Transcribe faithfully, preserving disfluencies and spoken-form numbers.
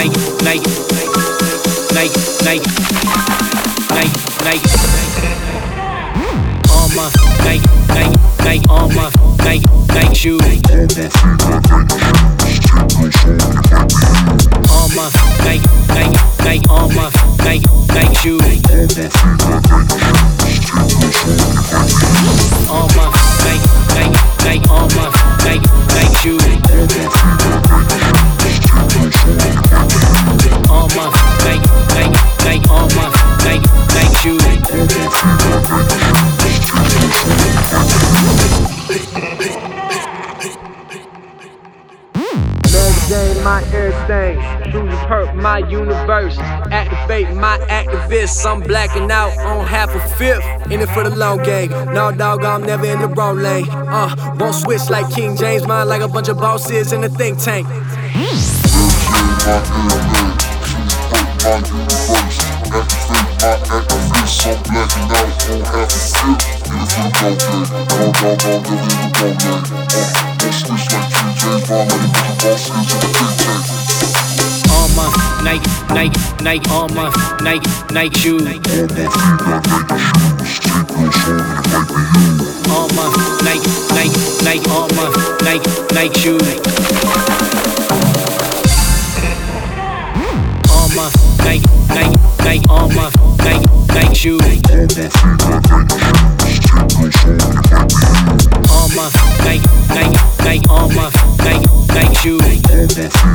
Nike, Nike, Nike, Nike, Nike, Nike. All my Nike, Nike, Nike, all my Nike, Nike shoes. All my Nike, Nike, Nike, all my Nike, Nike shoes. All my Nike, Nike, Nike, all my Nike, Nike shoes. All my Nike, Nike, Nike, all my Nike, Nike shoes. Game, my everything. Shoes hurt my universe. Activate my activists. I'm blacking out on half a fifth. In it for the long game. No dog, I'm never in the wrong lane. Uh, won't switch like King James. Mine like a bunch of bosses in a think tank. All my Nike, Nike, Nike, all my Nike, Nike shoes. All my Nike, Nike, Nike, all my Nike, Nike shoes. All my Nike, Nike, Nike, all my Nike, Nike shoes. All my Nike, Nike, Nike, all my Nike, Nike shoes.